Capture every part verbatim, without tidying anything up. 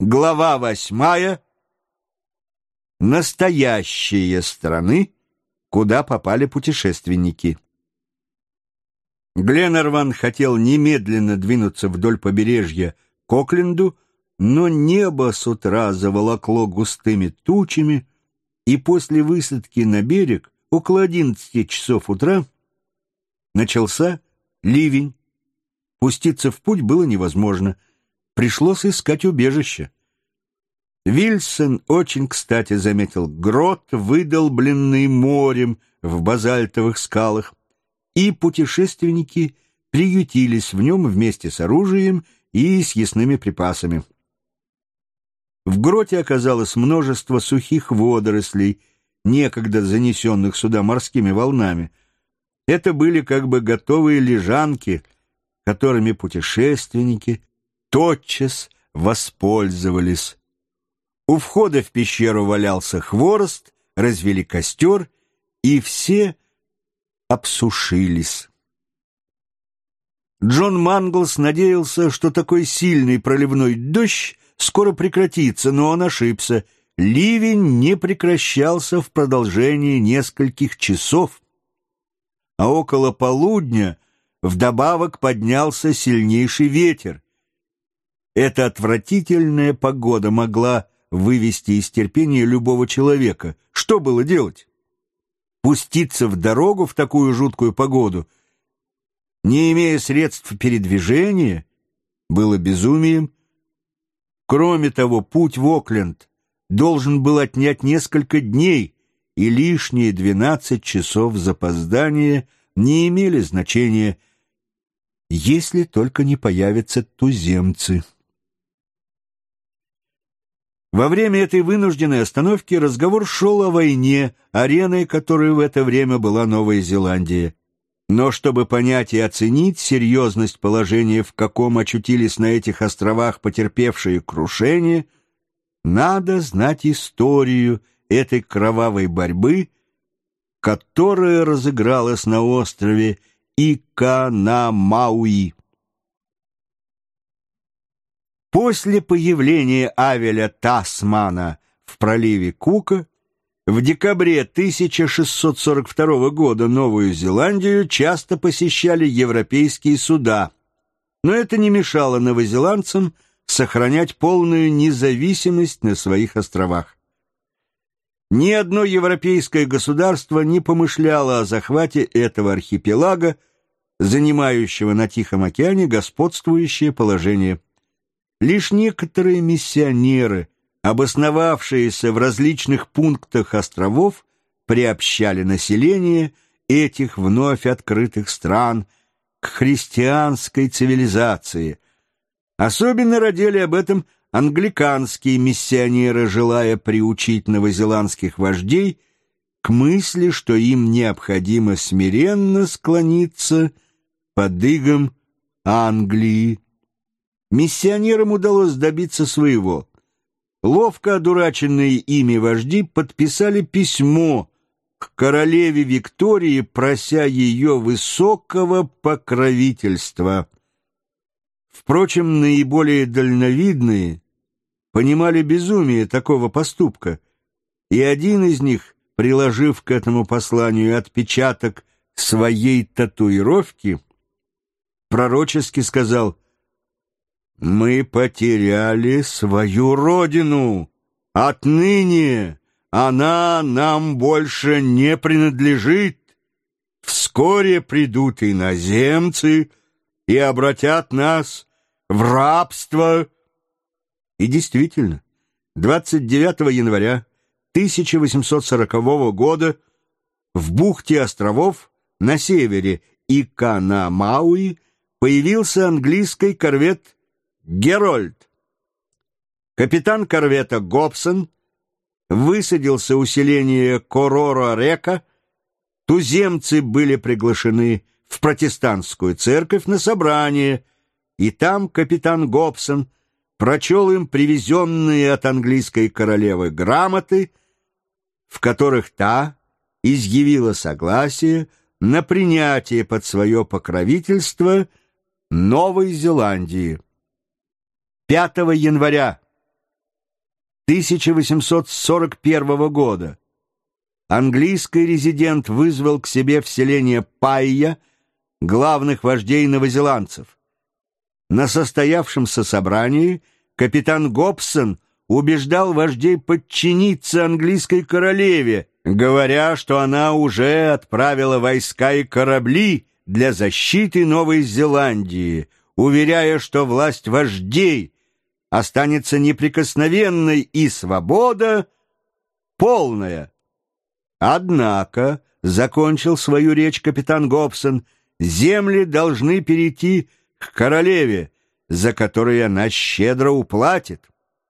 Глава восьмая. Настоящие страны, куда попали путешественники. Гленарван хотел немедленно двинуться вдоль побережья к Окленду, но небо с утра заволокло густыми тучами, и после высадки на берег около одиннадцати часов утра начался ливень. Пуститься в путь было невозможно. Пришлось искать убежище. Вильсон очень кстати заметил грот, выдолбленный морем в базальтовых скалах, и путешественники приютились в нем вместе с оружием и съестными припасами. В гроте оказалось множество сухих водорослей, некогда занесенных сюда морскими волнами. Это были как бы готовые лежанки, которыми путешественники тотчас воспользовались. У входа в пещеру валялся хворост, развели костер, и все обсушились. Джон Манглс надеялся, что такой сильный проливной дождь скоро прекратится, но он ошибся. Ливень не прекращался в продолжении нескольких часов, а около полудня вдобавок поднялся сильнейший ветер. Эта отвратительная погода могла вывести из терпения любого человека. Что было делать? Пуститься в дорогу в такую жуткую погоду, не имея средств передвижения, было безумием. Кроме того, путь в Окленд должен был отнять несколько дней, и лишние двенадцать часов запоздания не имели значения, если только не появятся туземцы. Во время этой вынужденной остановки разговор шел о войне, ареной которой в это время была Новая Зеландия. Но чтобы понять и оценить серьезность положения, в каком очутились на этих островах потерпевшие крушение, надо знать историю этой кровавой борьбы, которая разыгралась на острове Ика-на-Мауи. После появления Авеля Тасмана в проливе Кука в декабре тысяча шестьсот сорок второго года Новую Зеландию часто посещали европейские суда, но это не мешало новозеландцам сохранять полную независимость на своих островах. Ни одно европейское государство не помышляло о захвате этого архипелага, занимающего на Тихом океане господствующее положение. Лишь некоторые миссионеры, обосновавшиеся в различных пунктах островов, приобщали население этих вновь открытых стран к христианской цивилизации. Особенно родили об этом англиканские миссионеры, желая приучить новозеландских вождей к мысли, что им необходимо смиренно склониться под игом Англии. Миссионерам удалось добиться своего. Ловко одураченные ими вожди подписали письмо к королеве Виктории, прося ее высокого покровительства. Впрочем, наиболее дальновидные понимали безумие такого поступка, и один из них, приложив к этому посланию отпечаток своей татуировки, пророчески сказал: «Мы потеряли свою родину. Отныне она нам больше не принадлежит. Вскоре придут иноземцы и обратят нас в рабство». И действительно, двадцать девятого января тысяча восемьсот сорокового года в бухте островов на севере Ика-на-Мауи появился английский корвет «Герольд». Капитан корвета Гобсон высадился у селения Корора-Река. Туземцы были приглашены в протестантскую церковь на собрание, и там капитан Гобсон прочел им привезенные от английской королевы грамоты, в которых та изъявила согласие на принятие под свое покровительство Новой Зеландии. пятого января тысяча восемьсот сорок первого года английский резидент вызвал к себе в селение Пайя главных вождей новозеландцев. На состоявшемся собрании капитан Гобсон убеждал вождей подчиниться английской королеве, говоря, что она уже отправила войска и корабли для защиты Новой Зеландии, уверяя, что власть вождей останется неприкосновенной и свобода полная. Однако, закончил свою речь капитан Гобсон, земли должны перейти к королеве, за которые она щедро уплатит.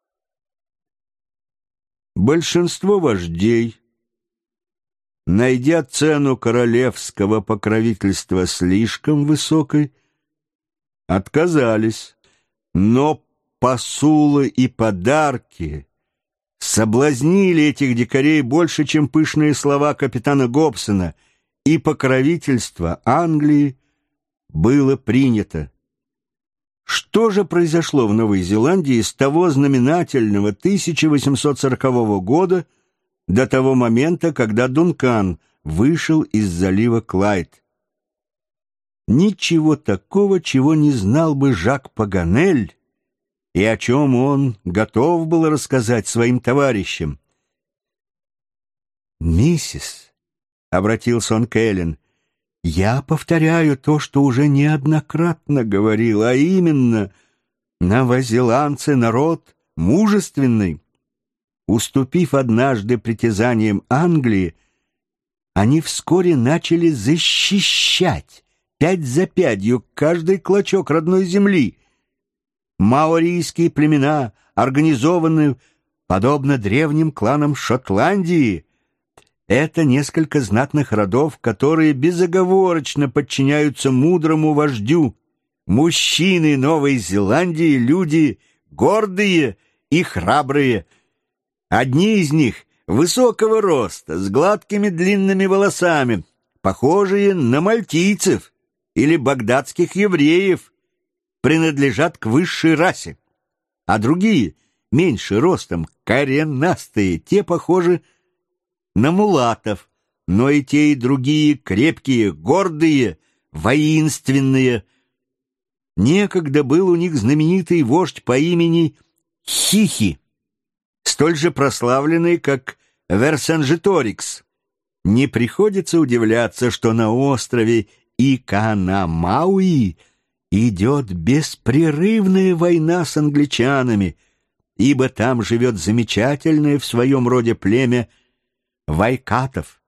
Большинство вождей, найдя цену королевского покровительства слишком высокой, отказались, но посулы и подарки соблазнили этих дикарей больше, чем пышные слова капитана Гобсона, и покровительство Англии было принято. Что же произошло в Новой Зеландии с того знаменательного тысяча восемьсот сорокового года до того момента, когда Дункан вышел из залива Клайд? Ничего такого, чего не знал бы Жак Паганель, и о чем он готов был рассказать своим товарищам. «Миссис», — обратился он к Эллен, — «я повторяю то, что уже неоднократно говорил, а именно, новозеландцы — народ мужественный. Уступив однажды притязаниям Англии, они вскоре начали защищать пять за пятью каждый клочок родной земли. Маорийские племена организованы подобно древним кланам Шотландии. Это несколько знатных родов, которые безоговорочно подчиняются мудрому вождю. Мужчины Новой Зеландии — люди гордые и храбрые. Одни из них высокого роста, с гладкими длинными волосами, похожие на мальтийцев или багдадских евреев, принадлежат к высшей расе, а другие, меньше ростом, коренастые, те похожи на мулатов, но и те, и другие крепкие, гордые, воинственные. Некогда был у них знаменитый вождь по имени Хихи, столь же прославленный, как Версенжиторикс. Не приходится удивляться, что на острове Иканамауи идет беспрерывная война с англичанами, ибо там живет замечательное в своем роде племя вайкатов.